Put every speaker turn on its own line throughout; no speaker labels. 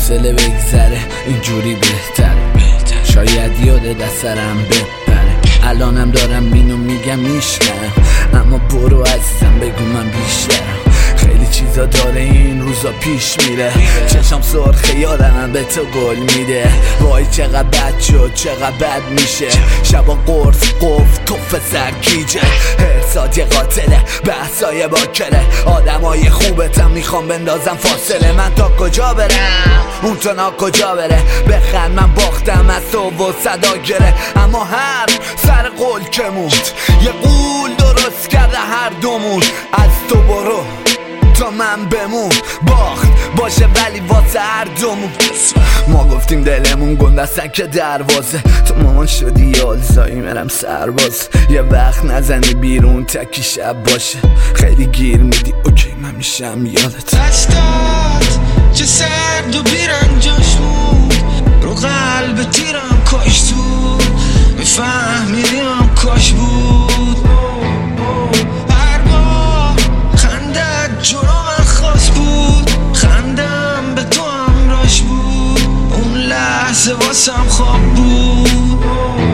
فاصله بگذره اینجوری بهتره. شاید یاد دسترم بپره. الانم دارم اینو میگم میشنم، اما برو عزیزم بگو من بیشترم. خیلی چیزا داره این روزا پیش میره، چشم سرخه یادم به تو گل میده. وای چقدر بد شد چقدر بد میشه، شبا قرص قفل توف سرگیجه. هرسات یه قاتله بحثای باکره، آدمای خوبتم میخوام بندازم فاصله. من تا کجا برم اون تا نا کجا بره، بخند من باختم از تو و صدا گره. اما هر سر قول که موند یه قول درست کرده هر دومون. از تو برو تا من بمون، باخت باشه ولی واسه هر دومون. ما گفتیم دلمون گندستن که دروازه، تو مامان شدی یالزایی مرم سرباز. یه وقت نزنی بیرون تکی شب باشه، خیلی گیر میدی اوکی من میشم یادت.
دستات چه سرد و بیرنجاش بود، رو قلب تیرم کاش زود میفهمیدیم کاش بود. هر بار خندت جلو من خواست بود، خندم به تو همراش بود. اون لحظه واسم خواب بود،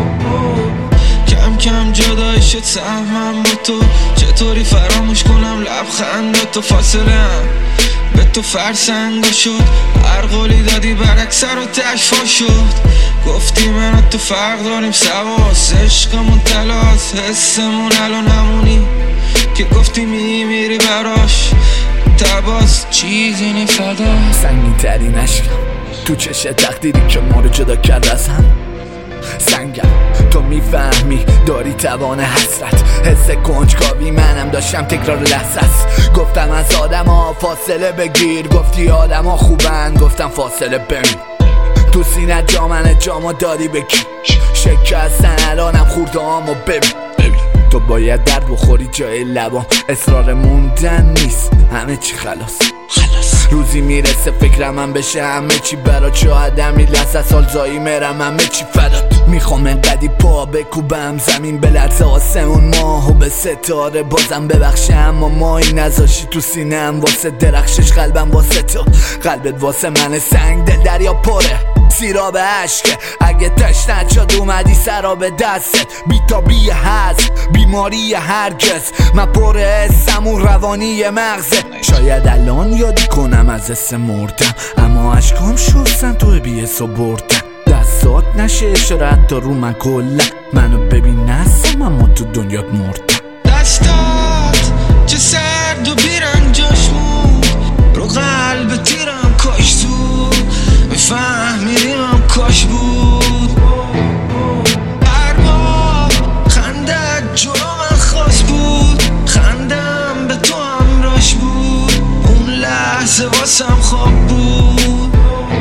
کم کم جدای شد سهمم با تو. چطوری فراموش کنم لبخند تو، فاصله هم به تو فرسنگا شد. هر قولی دادی برعکس رو تشفا شد. گفتی من و تو فرق داریم سواس، عشقمون تلاس، حسمون الان همونی که گفتی میمیری براش. تباس چیزی نی فدا،
سنگین ترین عشقم تو چش تقدیری که ما رو جدا کرد از هم. سنگم تو میفهمی داری توان حسرت، حس کنجکاوی منم داشتم تکرار لحظه است. گفتم از آدم ها فاصله بگیر، گفتی آدم ها خوبن، گفتم فاصله بمیر. تو سینه جامنه جامو دادی بکی، شکستن الانم خورده هامو ببین. تو باید درد بخوری جای لبام، اصرار موندن نیست همه چی خلاص. روزی میرسه فکرم من بشه همه چی برات، شاید همی لحظه سال زایی مرم همه چی فدات. میخوام انقدی پا بکوبم زمین بلرزه آسمون ماهو به ستاره بازم ببخشه. اما مایی نذاشی تو سینم واسه درخشش، قلبم واسه تو، قلبت واسه من سنگ دل دریا پره. سیراب عشقه اگه تشنت شد اومدی سراب دستت، بیتابی هست بیماری هرگز. من پر حسمون روانی مغزه، شاید الان یادی کنم از حس مردم، اما عشقام شستن تو بیس و بردم. دستات نشه اشارت تا رو من کلا، منو ببین نستم اما تو دنیات مردم.
دستات چه سرد و بیرنجاش بود، رو قلب تیرم کاش زود میفهمیدیم کاش بود. هر بار خندت جلو من خواست بود، خندم به تو همراش بود. اون لحظه واسم خواب بود،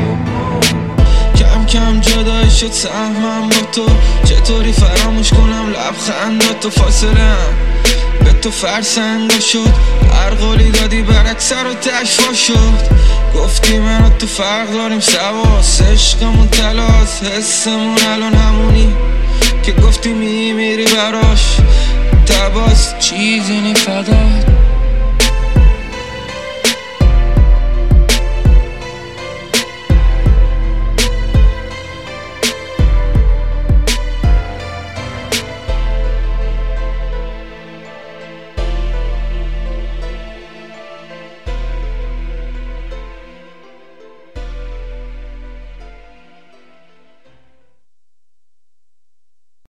کم کم جدای شد سهمم با تو. چطوری فراموش کنم لبخند تو، فاصله هم به تو فرسنگا شد. هر قولی دادی برعکس رو تشفا شد. گفتی من و تو فرق داریم سواس، عشقمون تلاس، حسمون الان همونی که گفتی میمیری براش. تباس چیزی نی فدا.